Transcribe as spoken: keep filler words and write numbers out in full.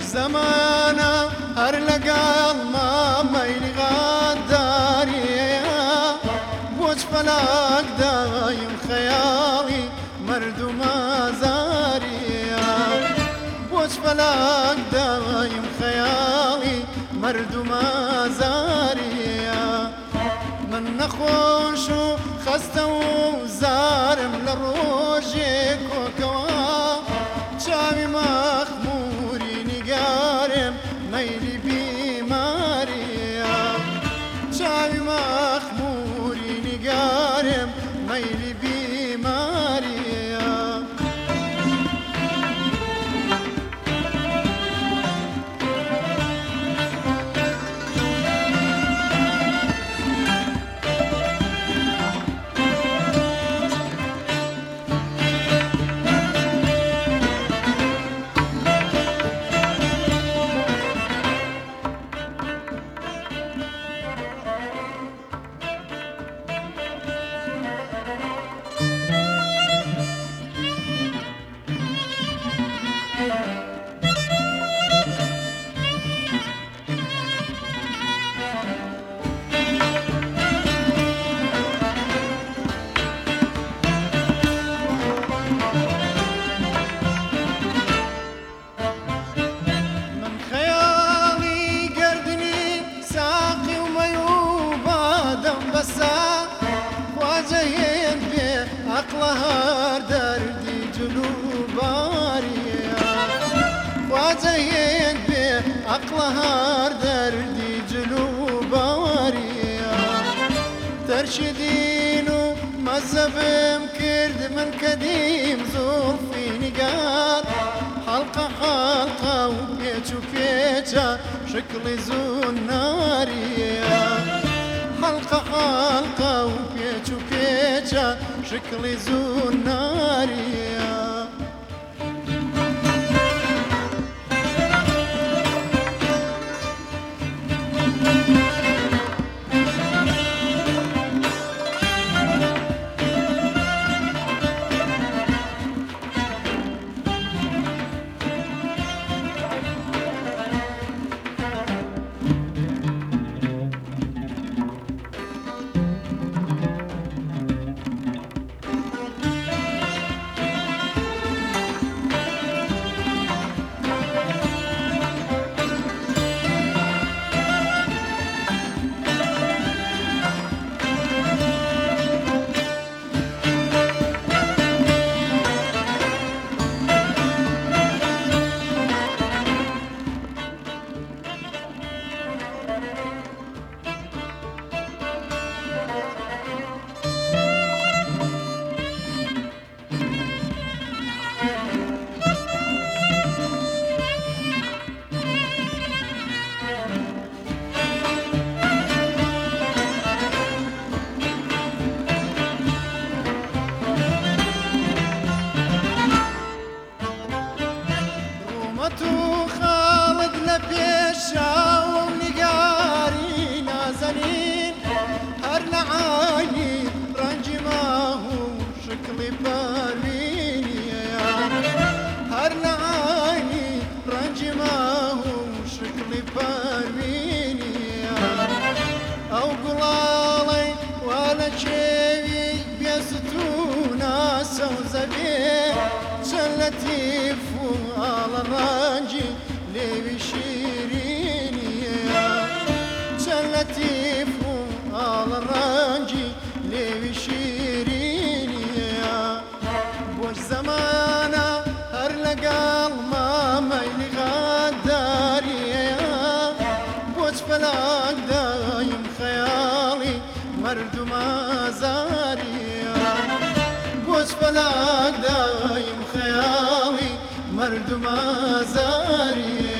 زمانە هەر لەگەڵ مامەی غاداریە بۆچ فەلاک دایم خەیاڵی مردم ئازاریە بۆچ فەلاک دایم خەیاڵی مردم ئازاریە من نەخۆش و خەستە و زارم لە ڕۆژێک کۆکەوە چاوی مەخموری نیگارم مەیلی بیماریە چاوی مەخموری نیگارم مەیلی بیماریە خواجەیەن بێ عەقڵە هەر دەردی جلوباریە خواجەیەن بێ عەقڵە هەر دەردی جلوباریە تەرشی دین و مەزەبم کرد من کە دیم زوڵفی نیگار حەڵقە حەڵقە و پێچ و پێچە شکڵی زوناریە حلقة حلقة وبيتش وبيتشا شكلي زوناريا خالد لبيشا ونقاري نازنين هر لعاني رنجي ما هو شكلي باريني هر لعاني رنجي ما هو شكلي باريني او قلالي ولا شيء بيستونا سوزبي شلتي على الرانجي ليبي شيريني شلتي على الرانجي ليبي شيريني بوش زمانة هر لقال ما ميلي غداري بوش فلاك دايم خيالي مردم آزاري بوش فلاك دايم خيالي مردم آزاری